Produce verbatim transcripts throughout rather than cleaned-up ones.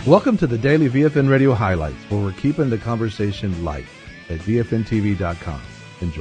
Welcome to the Daily V F N Radio Highlights, where we're keeping the conversation light at V F N T V dot com. Enjoy.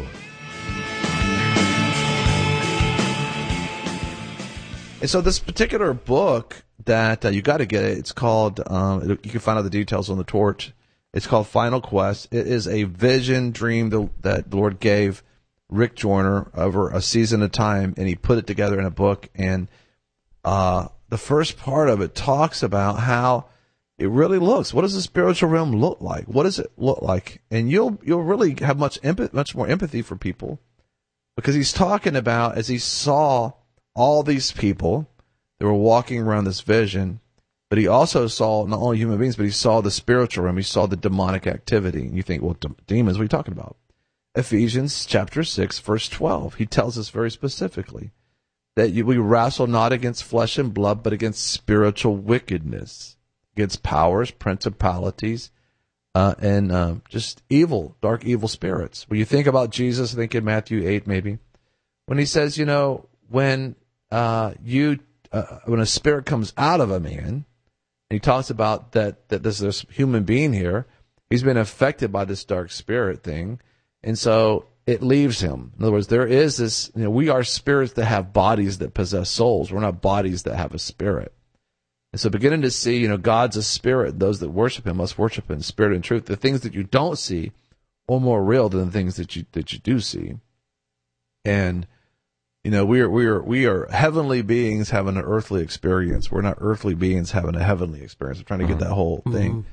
And so this particular book that uh, you got to get it, it's called, um, you can find out the details on the torch. It's called Final Quest. It is a vision dream that, that the Lord gave Rick Joyner over a season of time, and he put it together in a book. And uh, the first part of it talks about how it really looks. What does the spiritual realm look like? What does it look like? And you'll you'll really have much empathy, much more empathy for people, because he's talking about, as he saw all these people that were walking around this vision, but he also saw not only human beings, but he saw the spiritual realm. He saw the demonic activity. And you think, well, d- demons, what are you talking about? Ephesians chapter six, verse twelve. He tells us very specifically that you, we wrestle not against flesh and blood, but against spiritual wickedness, against powers, principalities, uh, and uh, just evil, dark evil spirits. When you think about Jesus, I think in Matthew eight maybe, when he says, you know, when uh, you uh, when a spirit comes out of a man, and he talks about that that there's this human being here, he's been affected by this dark spirit thing, and so it leaves him. In other words, there is this, you know, we are spirits that have bodies that possess souls. We're not bodies that have a spirit. And so beginning to see, you know, God's a spirit. Those that worship him must worship in spirit and truth. The things that you don't see are more real than the things that you that you do see. And, you know, we are we are we are heavenly beings having an earthly experience. We're not earthly beings having a heavenly experience. I'm trying to get that whole thing. Mm-hmm.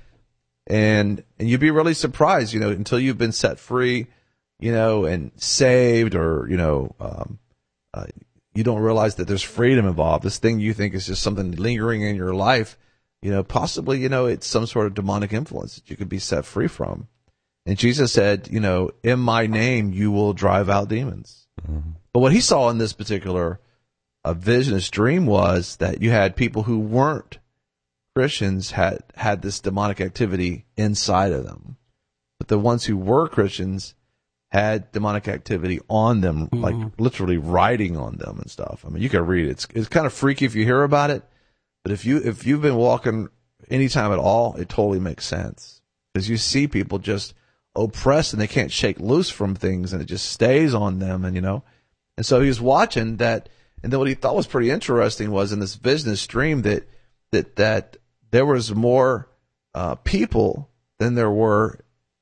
And and you'd be really surprised, you know, until you've been set free, you know, and saved, or, you know, um, uh, you don't realize that there's freedom involved. This thing you think is just something lingering in your life, you know, possibly, you know, it's some sort of demonic influence that you could be set free from. And Jesus said, you know, in my name, you will drive out demons. Mm-hmm. But what he saw in this particular uh, vision, this dream, was that you had people who weren't Christians had, had this demonic activity inside of them. But the ones who were Christians had demonic activity on them, mm-hmm. like literally riding on them and stuff. I mean, you can read it. It's, it's kind of freaky if you hear about it, but if you if you've been walking anytime at all, it totally makes sense, because you see people just oppressed and they can't shake loose from things, and it just stays on them, and you know. And so he was watching that, and then what he thought was pretty interesting was in this business dream that that that there was more uh, people than there were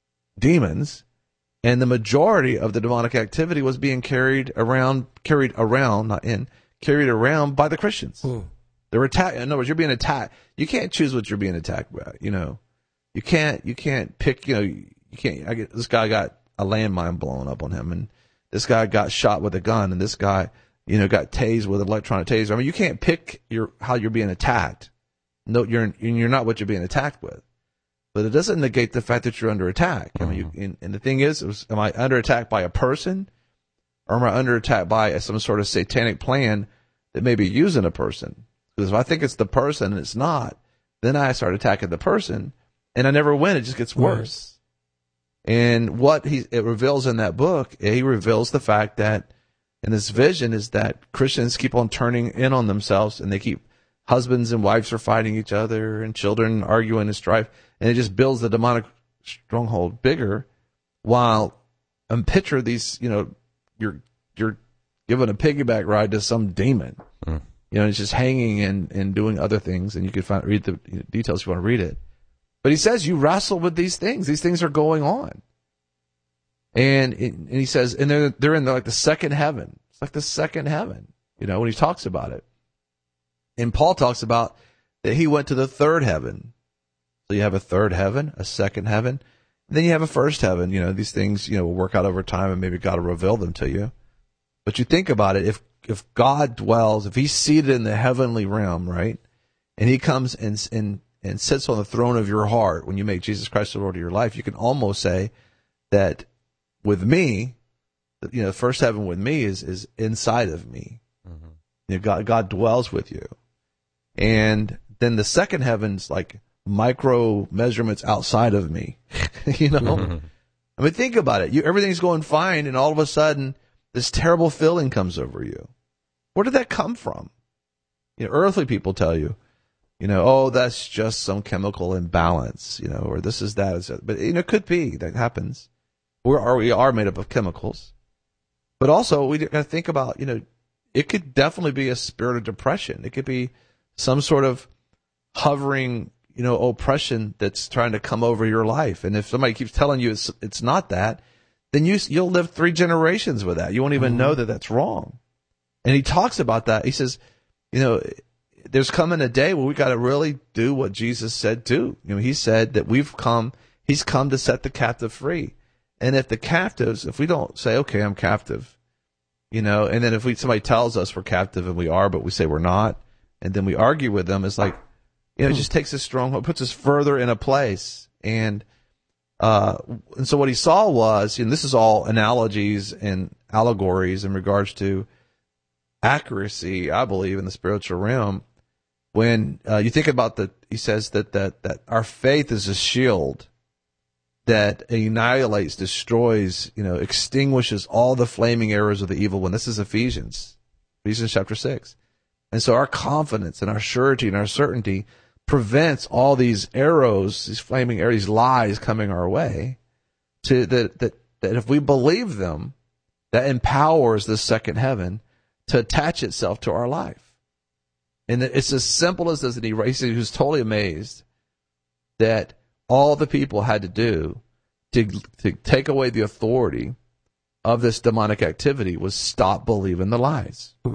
demons. And the majority of the demonic activity was being carried around, carried around, not in, carried around by the Christians. Mm. They were attacked. In other words, you're being attacked. You can't choose what you're being attacked by. You know, you can't, you can't pick. You know, you can't. I get, this guy got a landmine blown up on him, and this guy got shot with a gun, and this guy, you know, got tased with an electronic taser. I mean, you can't pick your how you're being attacked. No, you're you're not what you're being attacked with. But it doesn't negate the fact that you're under attack. I mean, you, and, and the thing is, was, am I under attack by a person, or am I under attack by a, some sort of satanic plan that may be using a person? Because if I think it's the person and it's not, then I start attacking the person, and I never win. It just gets worse. Right. And what he it reveals in that book, he reveals the fact that in this vision is that Christians keep on turning in on themselves, and they keep husbands and wives are fighting each other, and children arguing and strife. And it just builds the demonic stronghold bigger, while um, picture these, you know, you're you're giving a piggyback ride to some demon. Mm. You know, it's just hanging and, and doing other things, and you can find read the you know, details if you want to read it. But he says you wrestle with these things. These things are going on. And it, and he says, and they're they're in the, like the second heaven. It's like the second heaven, you know, when he talks about it. And Paul talks about that he went to the third heaven. So you have a third heaven, a second heaven, and then you have a first heaven. You know, these things, you know, will work out over time, and maybe God will reveal them to you. But you think about it, if if God dwells, if he's seated in the heavenly realm, right, and he comes and and and sits on the throne of your heart when you make Jesus Christ the Lord of your life, you can almost say that with me, you know, the first heaven with me is is inside of me. Mm-hmm. You know, God God dwells with you, and then the second heaven's like micro measurements outside of me. You know, mm-hmm. I mean, think about it. You everything's going fine, and all of a sudden, this terrible feeling comes over you. Where did that come from? You know, earthly people tell you, you know, oh, that's just some chemical imbalance, you know, or this is that. But, you know, it could be that happens. We are, we are made up of chemicals. But also, we got to think about, you know, it could definitely be a spirit of depression. It could be some sort of hovering, you know, oppression that's trying to come over your life. And if somebody keeps telling you it's it's not that, then you, you'll live three generations with that. You won't even mm-hmm. know that that's wrong. And he talks about that. He says, you know, there's coming a day where we got to really do what Jesus said do. You know, he said that we've come, he's come to set the captive free. And if the captives, if we don't say, okay, I'm captive, you know, and then if we somebody tells us we're captive and we are, but we say we're not, and then we argue with them, it's like, you know, it just takes us stronghold, puts us further in a place. And uh, and so what he saw was, and this is all analogies and allegories in regards to accuracy, I believe, in the spiritual realm. When uh, you think about the, he says that, that that our faith is a shield that annihilates, destroys, you know, extinguishes all the flaming arrows of the evil one. This is Ephesians, Ephesians chapter six. And so our confidence and our surety and our certainty prevents all these arrows, these flaming arrows, these lies coming our way, to that that that if we believe them, that empowers this second heaven to attach itself to our life. And it's as simple as this. And he, he was totally amazed that all the people had to do to, to take away the authority of this demonic activity was stop believing the lies. Hmm.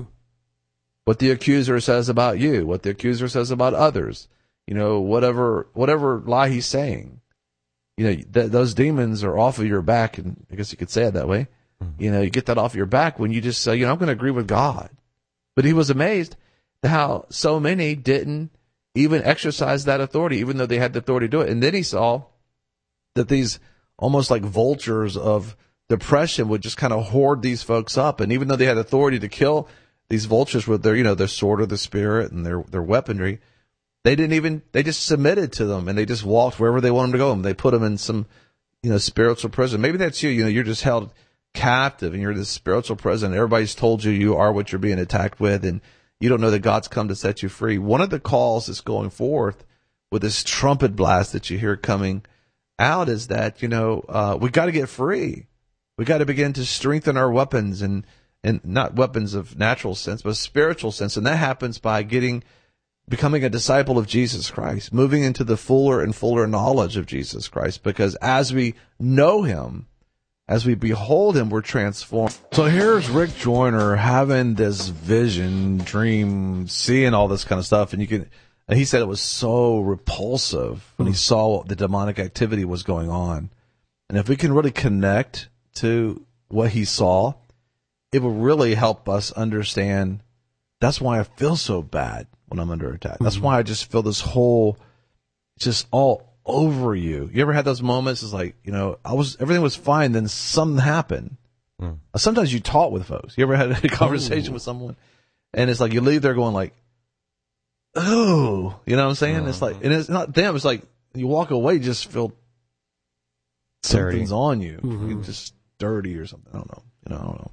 What the accuser says about you, what the accuser says about others, you know, whatever whatever lie he's saying, you know, th- those demons are off of your back, and I guess you could say it that way. Hmm. You know, you get that off your back when you just say, you know, I'm going to agree with God. But he was amazed how so many didn't even exercise that authority, even though they had the authority to do it. And then he saw that these almost like vultures of depression would just kind of hoard these folks up. And even though they had authority to kill these vultures with their, you know, their sword of the spirit and their, their weaponry, they didn't even, they just submitted to them and they just walked wherever they wanted them to go. And they put them in some, you know, spiritual prison. Maybe that's you, you know, you're just held captive and you're in this spiritual prison. Everybody's told you you are what you're being attacked with, and you don't know that God's come to set you free. One of the calls that's going forth with this trumpet blast that you hear coming out is that, you know, uh, we got to get free. We got to begin to strengthen our weapons, and, and not weapons of natural sense, but spiritual sense. And that happens by getting, becoming a disciple of Jesus Christ, moving into the fuller and fuller knowledge of Jesus Christ. Because as we know him, as we behold him, we're transformed. So here's Rick Joyner having this vision, dream, seeing all this kind of stuff. And you can, and he said it was so repulsive when he saw the demonic activity was going on. And if we can really connect to what he saw, it will really help us understand. That's why I feel so bad when I'm under attack. That's why I just feel this whole, just all over you. You ever had those moments? It's like, you know, I was, everything was fine, then something happened. Mm. Sometimes you talk with folks. You ever had a conversation Ooh. with someone, and it's like you leave there going like, oh, you know what I'm saying? Uh, it's like, and it's not them. It's like you walk away, you just feel something's on you. Mm-hmm. You're just dirty or something. I don't know. You know, I don't know.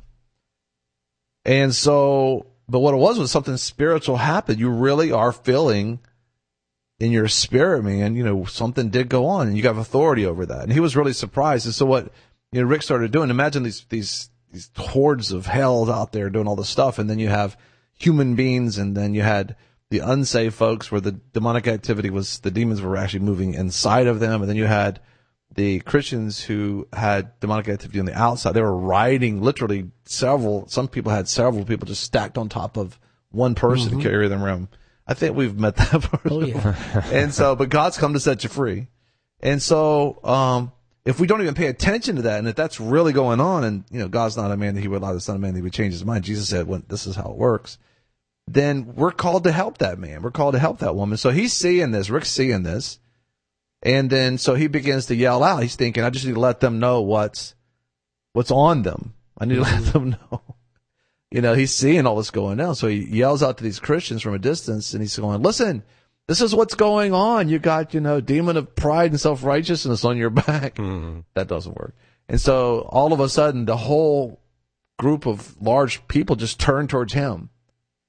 And so, but what it was was something spiritual happened. You really are feeling in your spirit, man, you know, something did go on, and you have authority over that. And he was really surprised. And so what, you know, Rick started doing, imagine these, these, these hordes of hell out there doing all this stuff. And then you have human beings, and then you had the unsaved folks where the demonic activity was, the demons were actually moving inside of them. And then you had the Christians who had demonic activity on the outside. They were riding literally several, some people had several people just stacked on top of one person mm-hmm. to carry them around. I think we've met that person. Oh, yeah. And so, but God's come to set you free. And so, um, if we don't even pay attention to that, and if that's really going on, and, you know, God's not a man that he would allow the son of man that he would change his mind. Jesus said, when this is how it works, then we're called to help that man. We're called to help that woman. So he's seeing this. Rick's seeing this. And then, so he begins to yell out. He's thinking, I just need to let them know what's, what's on them. I need to let them know. You know, he's seeing all this going on. So he yells out to these Christians from a distance, and he's going, listen, this is what's going on. You got, you know, demon of pride and self-righteousness on your back. Mm-hmm. That doesn't work. And so all of a sudden, the whole group of large people just turn towards him.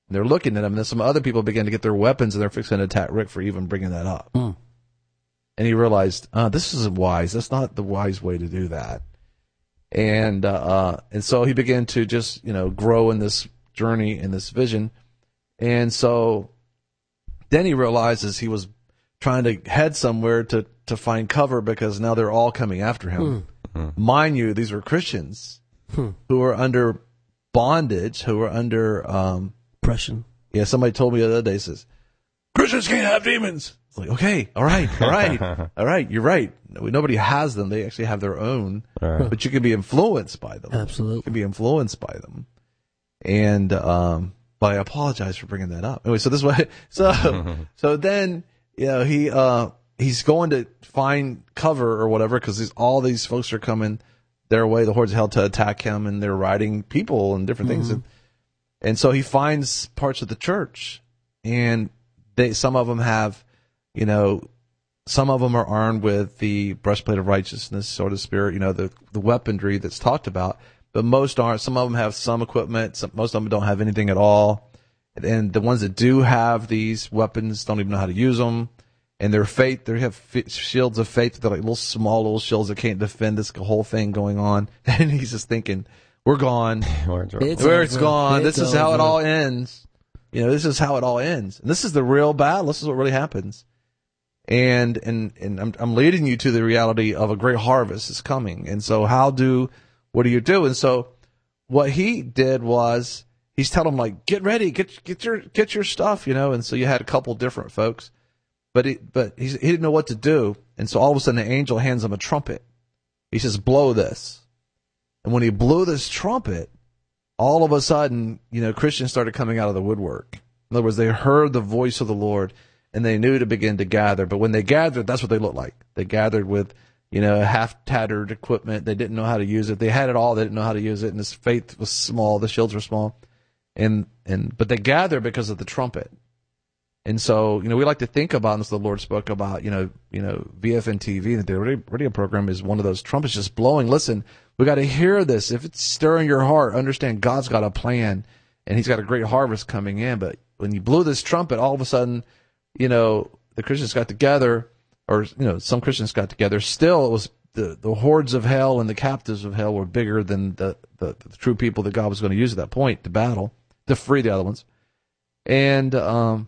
And they're looking at him, and then some other people begin to get their weapons, and they're fixing to attack Rick for even bringing that up. Mm. And he realized, uh, this isn't wise. That's not the wise way to do that. And uh, uh, and so he began to just, you know, grow in this journey, in this vision. And so then he realizes he was trying to head somewhere to, to find cover because now they're all coming after him. Mm. Mind you, these were Christians Hmm. who were under bondage, who were under... Um, Oppression. Yeah, somebody told me the other day, says, Christians can't have demons. It's like, okay, all right, all right, all right, you're right. Nobody has them. They actually have their own, Right. but you can be influenced by them. Absolutely. You can be influenced by them. And, um, but I apologize for bringing that up. Anyway, so this way, so, so then, you know, he, uh, he's going to find cover or whatever because all these folks are coming their way, the hordes of hell, to attack him, and they're riding people and different things. And, and so he finds parts of the church, and they, some of them have, you know, some of them are armed with the breastplate of righteousness, sort of spirit, you know, the, the weaponry that's talked about, but most aren't. Some of them have some equipment. Some, most of them don't have anything at all. And the ones that do have these weapons don't even know how to use them. And their faith, they have f- shields of faith. They're like little small little shields that can't defend this whole thing going on. And he's just thinking, we're gone. It's Where it's over. gone. It's This is how it over. all ends. You know, this is how it all ends. And this is the real battle. This is what really happens. And, and, and I'm, I'm leading you to the reality of a great harvest is coming. And so how do, what do you do? And so what he did was he's telling them, like, get ready, get, get your, get your stuff, you know? And so you had a couple different folks, but he, but he's, he didn't know what to do. And so all of a sudden the angel hands him a trumpet. He says, blow this. And when he blew this trumpet, all of a sudden, you know, Christians started coming out of the woodwork. In other words, they heard the voice of the Lord, and they knew to begin to gather. But when they gathered, that's what they looked like. They gathered with, you know, half-tattered equipment. They didn't know how to use it. They had it all. They didn't know how to use it. And this faith was small. The shields were small. And, and, but they gathered because of the trumpet. And so, you know, we like to think about, and as the Lord spoke about, you know, you know, V F N T V, the radio, radio program is one of those trumpets just blowing. Listen, we got to hear this. If it's stirring your heart, understand God's got a plan, and He's got a great harvest coming in. But when you blew this trumpet, all of a sudden, you know, the Christians got together, or, you know, some Christians got together. Still, it was the, the hordes of hell and the captives of hell were bigger than the, the, the true people that God was going to use at that point to battle, to free the other ones. And, um,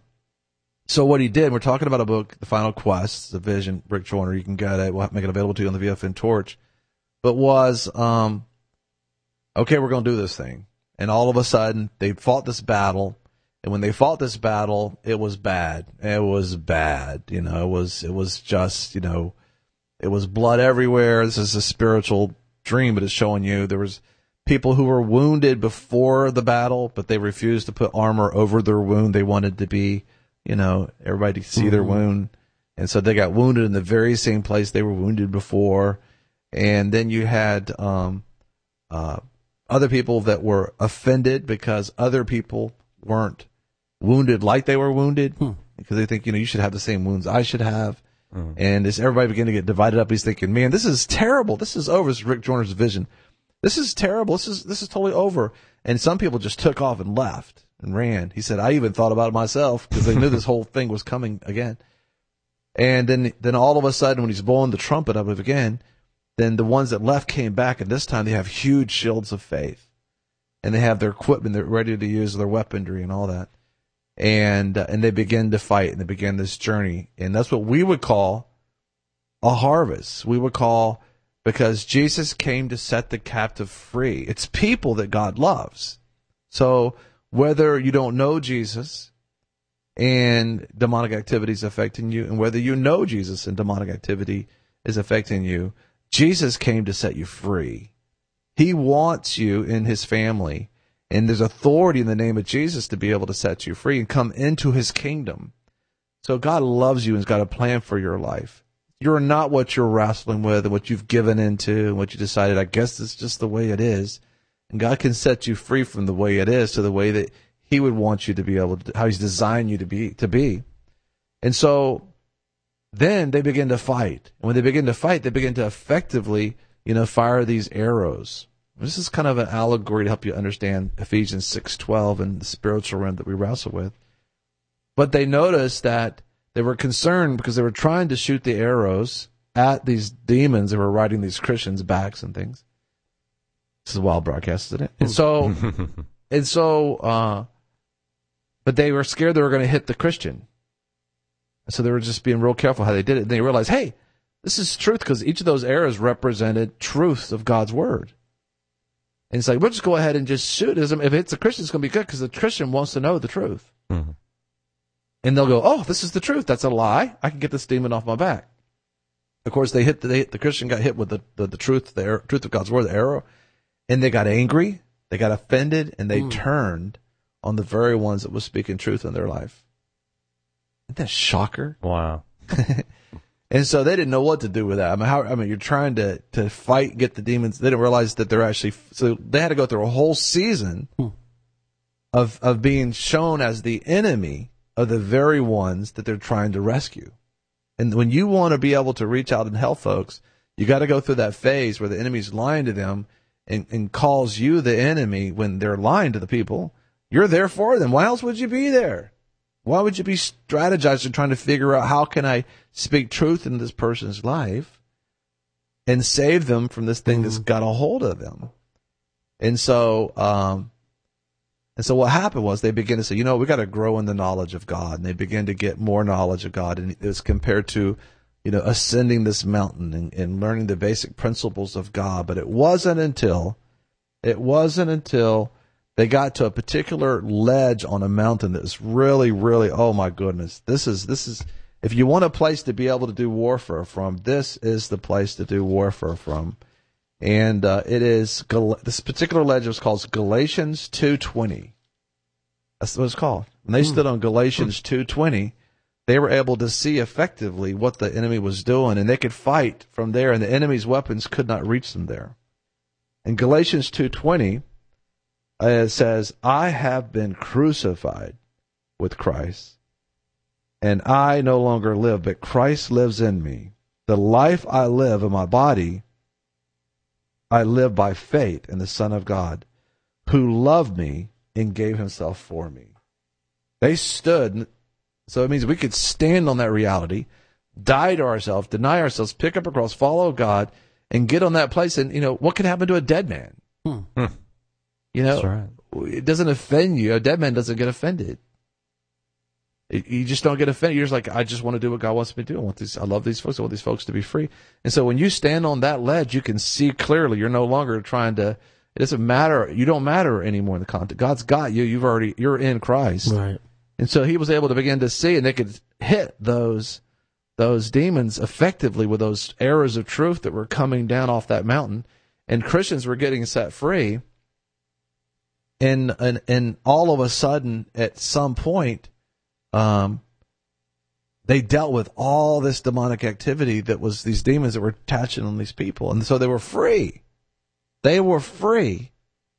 so what he did, we're talking about a book, The Final Quest, the vision, Rick Joyner, you can get it, we'll make it available to you on the V F N Torch, but was, um, okay, we're going to do this thing. And all of a sudden, they fought this battle, and when they fought this battle, it was bad. It was bad, you know, it was, it was just, you know, it was blood everywhere. This is a spiritual dream, but it's showing you there was people who were wounded before the battle, but they refused to put armor over their wound. They wanted to be, you know, everybody to see mm-hmm. their wound. And so they got wounded in the very same place they were wounded before. And then you had um, uh, other people that were offended because other people weren't wounded like they were wounded, hmm. because they think, you know, you should have the same wounds I should have. Mm. And as everybody began to get divided up, he's thinking, man, this is terrible. This is over. This is Rick Joyner's vision. This is terrible. This is this is totally over. And some people just took off and left and ran. He said, I even thought about it myself because they knew this whole thing was coming again. And then then all of a sudden, when he's blowing the trumpet up again, then the ones that left came back, and this time they have huge shields of faith. And they have their equipment, they're ready to use their weaponry and all that. And uh, and they begin to fight, and they begin this journey. And that's what we would call a harvest. We would call, because Jesus came to set the captive free. It's people that God loves. So whether you don't know Jesus and demonic activity is affecting you, and whether you know Jesus and demonic activity is affecting you, Jesus came to set you free. He wants you in his family, and there's authority in the name of Jesus to be able to set you free and come into his kingdom. So God loves you and has got a plan for your life. You're not what you're wrestling with and what you've given into and what you decided, I guess it's just the way it is. And God can set you free from the way it is to the way that he would want you to be able to, how he's designed you to be, to be. And so then they begin to fight. And when they begin to fight, they begin to effectively, you know, fire these arrows. This is kind of an allegory to help you understand Ephesians six twelve and the spiritual realm that we wrestle with. But they noticed that they were concerned because they were trying to shoot the arrows at these demons that were riding these Christians' backs and things. This is a wild broadcast, isn't it? And so, and so, uh, but they were scared they were going to hit the Christian. So they were just being real careful how they did it. And they realized, hey, this is truth, because each of those arrows represented truth of God's word. And it's like, we'll just go ahead and just shoot it. If it's a Christian, it's going to be good, because the Christian wants to know the truth. Mm-hmm. And they'll go, oh, this is the truth. That's a lie. I can get this demon off my back. Of course, they hit the, they, the Christian got hit with the, the, the truth, the arrow, truth of God's word, the arrow, and they got angry, they got offended, and they mm. turned on the very ones that was speaking truth in their life. Isn't that a shocker? Wow. And so they didn't know what to do with that. I mean, how, I mean, you're trying to, to fight, get the demons. They didn't realize that they're actually, so they had to go through a whole season hmm. of, of being shown as the enemy of the very ones that they're trying to rescue. And when you want to be able to reach out and help folks, you got to go through that phase where the enemy's lying to them and, and calls you the enemy when they're lying to the people. You're there for them. Why else would you be there? Why would you be strategizing, trying to figure out how can I speak truth in this person's life and save them from this thing mm-hmm. that's got a hold of them? And so, um, and so what happened was they began to say, you know, we got to grow in the knowledge of God. And they began to get more knowledge of God. And it was compared to, you know, ascending this mountain and, and learning the basic principles of God. But it wasn't until, it wasn't until they got to a particular ledge on a mountain that was really, really, oh my goodness, this is, this is, if you want a place to be able to do warfare from, this is the place to do warfare from. And uh, it is, this particular ledge was called Galatians two twenty. That's what it's called. When they mm. stood on Galatians two twenty, they were able to see effectively what the enemy was doing, and they could fight from there, and the enemy's weapons could not reach them there. In Galatians two twenty, it says, I have been crucified with Christ, and I no longer live, but Christ lives in me. The life I live in my body, I live by faith in the Son of God, who loved me and gave himself for me. They stood, so it means we could stand on that reality, die to ourselves, deny ourselves, pick up a cross, follow God, and get on that place. And, you know, what could happen to a dead man? Hmm. You know, right. It doesn't offend you. A dead man doesn't get offended. It, you just don't get offended. You're just like, I just want to do what God wants me to do. I want these. I love these folks. I want these folks to be free. And so when you stand on that ledge, you can see clearly. You're no longer trying to. It doesn't matter. You don't matter anymore in the context. God's got you. You've already. You're in Christ. Right. And so he was able to begin to see, and they could hit those those demons effectively with those arrows of truth that were coming down off that mountain, and Christians were getting set free. And, and and all of a sudden, at some point, um, they dealt with all this demonic activity that was these demons that were attaching on these people. And so they were free. They were free.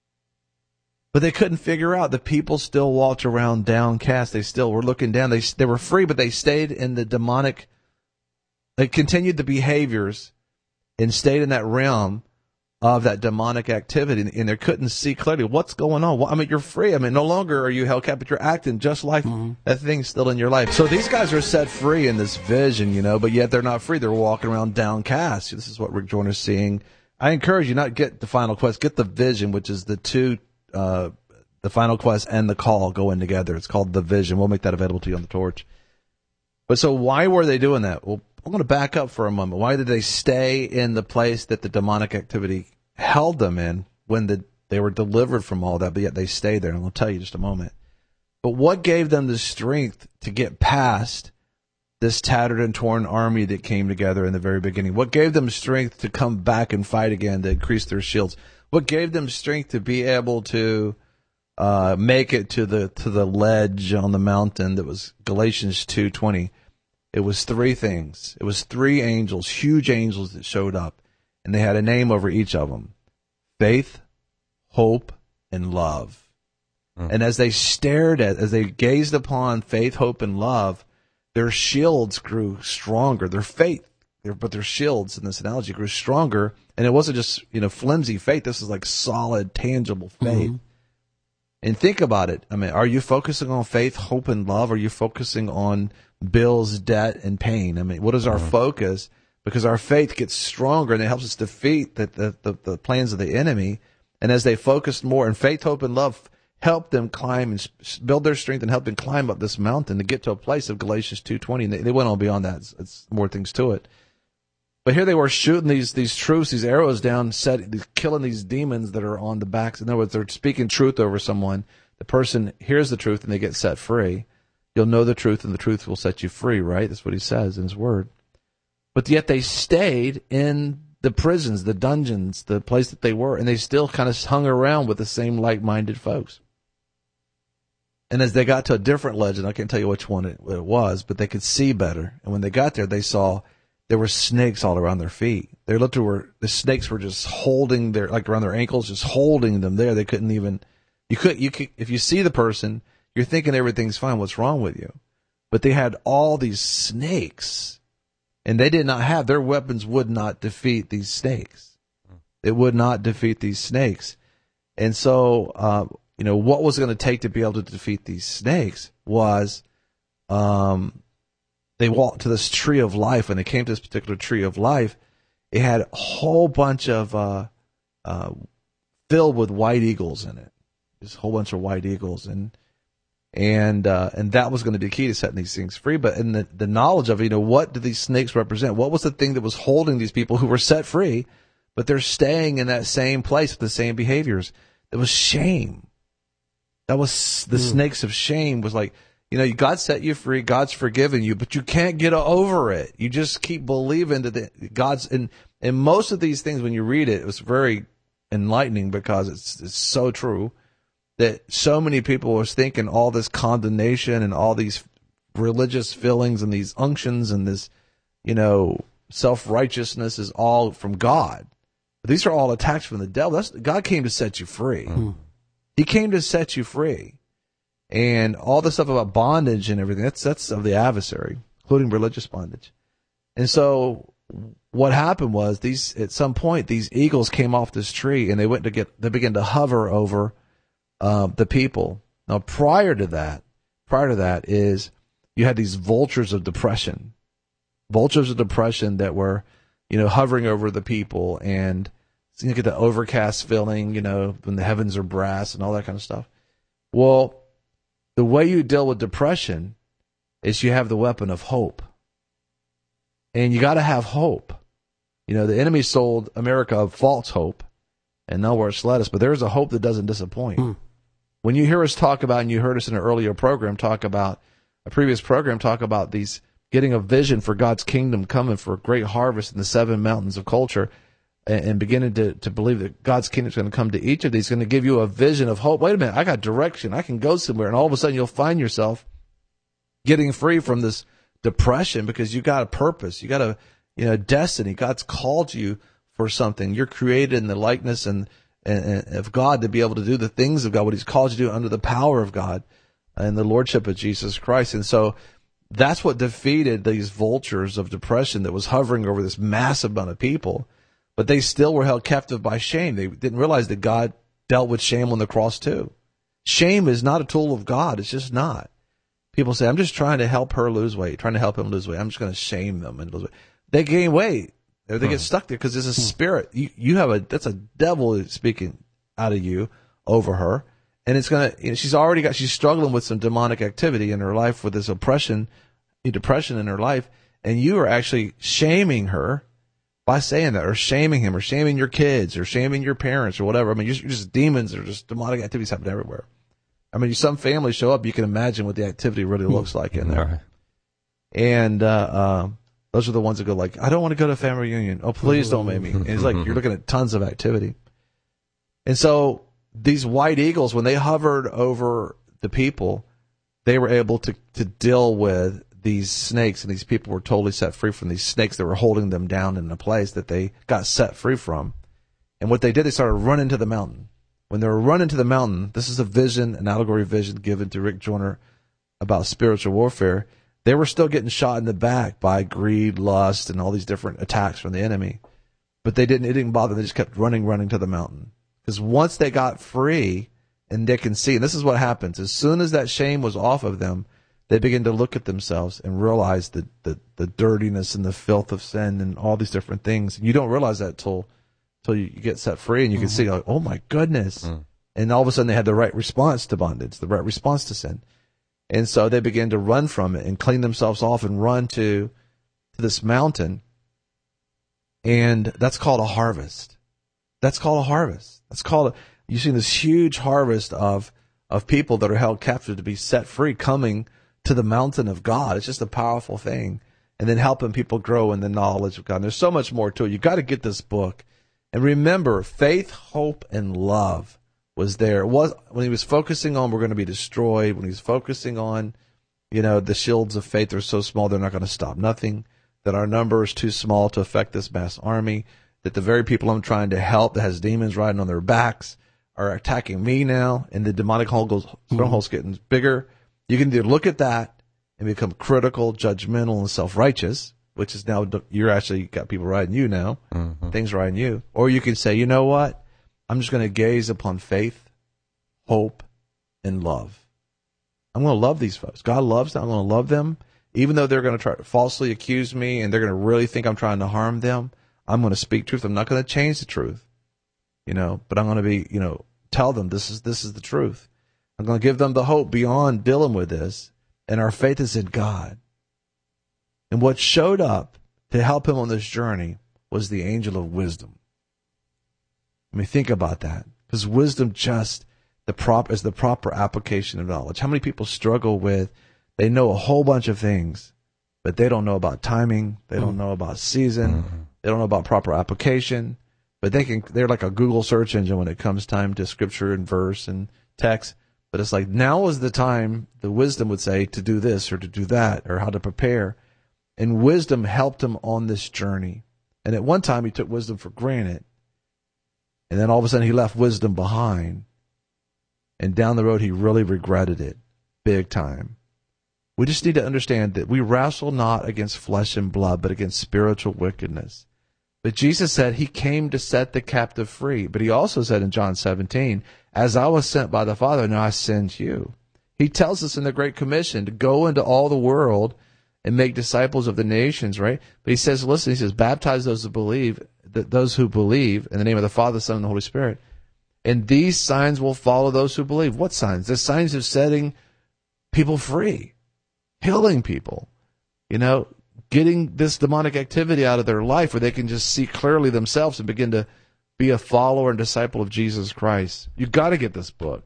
But they couldn't figure out the people still walked around downcast. They still were looking down. They they were free, but they stayed in the demonic. They continued the behaviors and stayed in that realm of that demonic activity, and they couldn't see clearly what's going on. Well, I mean, you're free. I mean, no longer are you held captive, but you're acting just like mm-hmm. that thing's still in your life. So these guys are set free in this vision, you know, but yet they're not free. They're walking around downcast. This is what Rick Joyner's seeing. I encourage you not get the Final Quest, get the vision, which is the two, uh, the Final Quest and the call going together. It's called the vision. We'll make that available to you on the torch. But so why were they doing that? Well, I'm going to back up for a moment. Why did they stay in the place that the demonic activity held them in when the, they were delivered from all that, but yet they stayed there? And I'll tell you in just a moment. But what gave them the strength to get past this tattered and torn army that came together in the very beginning? What gave them strength to come back and fight again, to increase their shields? What gave them strength to be able to uh, make it to the to the ledge on the mountain that was Galatians two twenty? It was three things. It was three angels, huge angels that showed up, and they had a name over each of them: faith, hope, and love. Mm. And as they stared at, as they gazed upon faith, hope, and love, their shields grew stronger. Their faith their, but their shields in this analogy grew stronger. And it wasn't just, you know, flimsy faith. This is like solid, tangible faith. Mm-hmm. And think about it. I mean, are you focusing on faith, hope, and love? Are you focusing on bills, debt, and pain? I mean, what is our mm-hmm. focus? Because our faith gets stronger and it helps us defeat the, the, the, the plans of the enemy. And as they focused more, and faith, hope, and love helped them climb and build their strength and help them climb up this mountain to get to a place of Galatians two twenty. And they, they went on beyond that. It's, it's more things to it. But here they were shooting these these truths, these arrows down, set, killing these demons that are on the backs. In other words, they're speaking truth over someone. The person hears the truth and they get set free. You'll know the truth and the truth will set you free, right? That's what he says in his word. But yet they stayed in the prisons, the dungeons, the place that they were, and they still kind of hung around with the same like-minded folks. And as they got to a different legend, I can't tell you which one it, it was, but they could see better. And when they got there, they saw there were snakes all around their feet. They looked to where the snakes were just holding their, like around their ankles, just holding them there. They couldn't even, you could, you could, if you see the person, you're thinking everything's fine. What's wrong with you? But they had all these snakes, and they did not have, their weapons would not defeat these snakes. It would not defeat these snakes. And so, uh, you know, what was going to take to be able to defeat these snakes was, um, they walked to this tree of life. When they came to this particular tree of life, it had a whole bunch of, uh, uh, filled with white eagles in it. Just a whole bunch of white eagles. And, and, uh, and that was going to be key to setting these things free. But in the, the knowledge of, you know, what did these snakes represent? What was the thing that was holding these people who were set free, but they're staying in that same place with the same behaviors? It was shame. That was the mm. snakes of shame. Was like, you know, God set you free, God's forgiven you, but you can't get over it. You just keep believing that the, God's, and, and most of these things, when you read it, it was very enlightening because it's, it's so true that so many people was thinking all this condemnation and all these religious feelings and these unctions and this, you know, self-righteousness is all from God. But these are all attacks from the devil. That's, God came to set you free. Mm. He came to set you free. And all the stuff about bondage and everything, that's that's of the adversary, including religious bondage. And so what happened was these, at some point, these eagles came off this tree and they went to get, they began to hover over uh, the people. Now, prior to that, prior to that is you had these vultures of depression, vultures of depression that were, you know, hovering over the people, and so you get the overcast feeling, you know, when the heavens are brass and all that kind of stuff. Well, the way you deal with depression is you have the weapon of hope. And you got to have hope. You know, the enemy sold America a false hope, and nowhere it's led us, but there's a hope that doesn't disappoint. Mm. When you hear us talk about, and you heard us in an earlier program talk about, a previous program talk about these, getting a vision for God's kingdom coming for a great harvest in the seven mountains of culture, and, and beginning to, to believe that God's kingdom is going to come to each of these, going to give you a vision of hope. Wait a minute, I got direction. I can go somewhere. And all of a sudden you'll find yourself getting free from this depression because you got a purpose. You got a, you know, destiny. God's called you for something. You're created in the likeness and, and, and of God to be able to do the things of God, what he's called you to do under the power of God and the lordship of Jesus Christ. And so that's what defeated these vultures of depression that was hovering over this massive amount of people. But they still were held captive by shame. They didn't realize that God dealt with shame on the cross too. Shame is not a tool of God. It's just not. People say, I'm just trying to help her lose weight, trying to help him lose weight. I'm just going to shame them and lose weight. They gain weight. Or they hmm. get stuck there because there's a spirit. You, you have a, that's a devil speaking out of you over her. And it's going to, you know, she's already got, she's struggling with some demonic activity in her life with this oppression, depression in her life. And you are actually shaming her by saying that, or shaming him, or shaming your kids, or shaming your parents, or whatever. I mean, you're just, you're just demons, or just demonic activities happen everywhere. I mean, some families show up, you can imagine what the activity really looks like in there. Right. And, uh, uh, those are the ones that go like, I don't want to go to a family reunion. Oh, please don't make me. And it's like, you're looking at tons of activity. And so these white eagles, when they hovered over the people, they were able to, to deal with these snakes, and these people were totally set free from these snakes that were holding them down in a place that they got set free from. And what they did, they started running to the mountain. When they were running to the mountain, this is a vision, an allegory vision given to Rick Joyner about spiritual warfare. They were still getting shot in the back by greed, lust, and all these different attacks from the enemy. But they didn't, it didn't bother. They just kept running, running to the mountain. Because once they got free and they can see, and this is what happens, as soon as that shame was off of them, they begin to look at themselves and realize the, the, the dirtiness and the filth of sin and all these different things. You don't realize that till, till you get set free and you can mm-hmm. see, like, oh my goodness. Mm. And all of a sudden they had the right response to bondage, the right response to sin. And so they begin to run from it and clean themselves off and run to, to this mountain. And that's called a harvest. That's called a harvest. That's called, a, you've seen this huge harvest of, of people that are held captive to be set free coming to the mountain of God. It's just a powerful thing. And then helping people grow in the knowledge of God. And there's so much more to it. You got to get this book. And remember, faith, hope, and love was there. It was when he was focusing on we're going to be destroyed, when he's focusing on, you know, the shields of faith are so small they're not going to stop nothing, that our number is too small to affect this mass army, that the very people I'm trying to help that has demons riding on their backs are attacking me now, and the demonic stronghold's mm-hmm. getting bigger. You can either look at that and become critical, judgmental, and self-righteous, which is now you're actually got people riding you now, mm-hmm. things riding you, or you can say, you know what? I'm just going to gaze upon faith, hope, and love. I'm going to love these folks. God loves them. I'm going to love them. Even though they're going to try to falsely accuse me and they're going to really think I'm trying to harm them, I'm going to speak truth. I'm not going to change the truth, you know, but I'm going to be, you know, tell them this is, this is the truth. I'm going to give them the hope beyond dealing with this. And our faith is in God. And what showed up to help him on this journey was the angel of wisdom. I mean, think about that. Because wisdom just the prop is the proper application of knowledge. How many people struggle with, they know a whole bunch of things, but they don't know about timing. They don't know about season. Mm-hmm. They don't know about proper application. But they can, they're like a Google search engine when it comes time to scripture and verse and text. But it's like, now is the time, the wisdom would say, to do this or to do that or how to prepare. And wisdom helped him on this journey. And at one time, he took wisdom for granted. And then all of a sudden, he left wisdom behind. And down the road, he really regretted it big time. We just need to understand that we wrestle not against flesh and blood, but against spiritual wickedness. But Jesus said he came to set the captive free. But he also said in John seventeen, as I was sent by the Father, now I send you. He tells us in the Great Commission to go into all the world and make disciples of the nations, right? But he says, listen, he says, baptize those who believe, those who believe in the name of the Father, Son, and the Holy Spirit. And these signs will follow those who believe. What signs? The signs of setting people free, healing people, you know, getting this demonic activity out of their life where they can just see clearly themselves and begin to be a follower and disciple of Jesus Christ. You've got to get this book.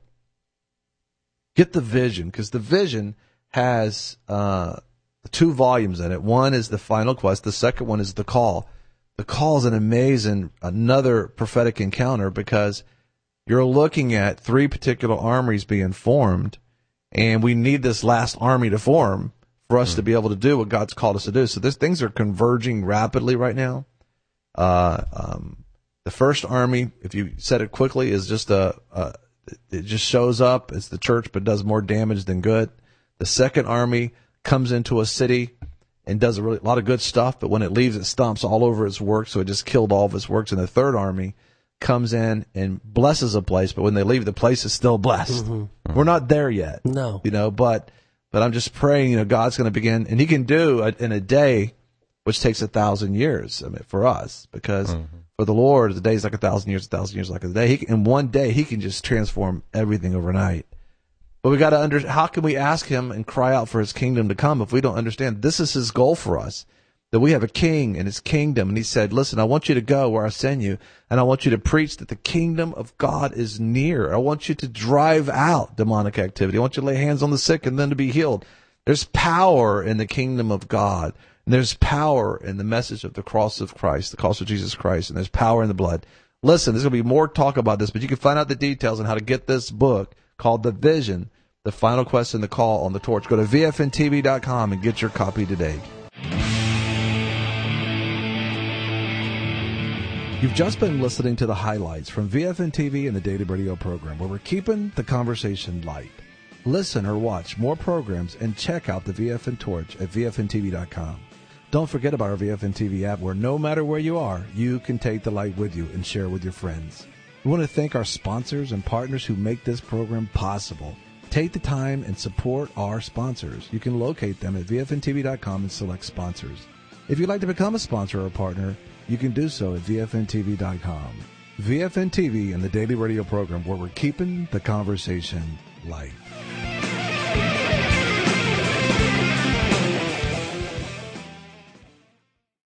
Get the vision, because the vision has uh, two volumes in it. One is the final quest. The second one is the call. The call is an amazing, another prophetic encounter, because you're looking at three particular armies being formed, and we need this last army to form for us mm. to be able to do what God's called us to do. So these things are converging rapidly right now. Uh, um, the first army, if you said it quickly, is just a, a it just shows up as the church, but does more damage than good. The second army comes into a city and does a, really, a lot of good stuff, but when it leaves, it stomps all over its work, so it just killed all of its works. And the third army comes in and blesses a place, but when they leave, the place is still blessed. Mm-hmm. We're not there yet. No. You know, but but I'm just praying, you know, God's going to begin, and he can do a, in a day, which takes a thousand years, I mean, for us, because mm-hmm. for the Lord, the day is like a thousand years, a thousand years like a day. He can, in one day, he can just transform everything overnight. But we got to under, how can we ask him and cry out for his kingdom to come if we don't understand this is his goal for us? That we have a king and his kingdom. And he said, listen, I want you to go where I send you, and I want you to preach that the kingdom of God is near. I want you to drive out demonic activity. I want you to lay hands on the sick and then to be healed. There's power in the kingdom of God. And there's power in the message of the cross of Christ, the cross of Jesus Christ. And there's power in the blood. Listen, there's going to be more talk about this, but you can find out the details on how to get this book called The Vision, The Final Quest and the Call on the Torch. Go to V F N T V dot com and get your copy today. You've just been listening to the highlights from V F N T V and the Daily Radio program, where we're keeping the conversation light. Listen or watch more programs and check out the V F N Torch at V F N T V dot com. Don't forget about our V F N T V app, where no matter where you are, you can take the light with you and share with your friends. We want to thank our sponsors and partners who make this program possible. Take the time and support our sponsors. You can locate them at V F N T V dot com and select sponsors. If you'd like to become a sponsor or a partner, you can do so at V F N T V dot com. V F N T V and the daily radio program where we're keeping the conversation light.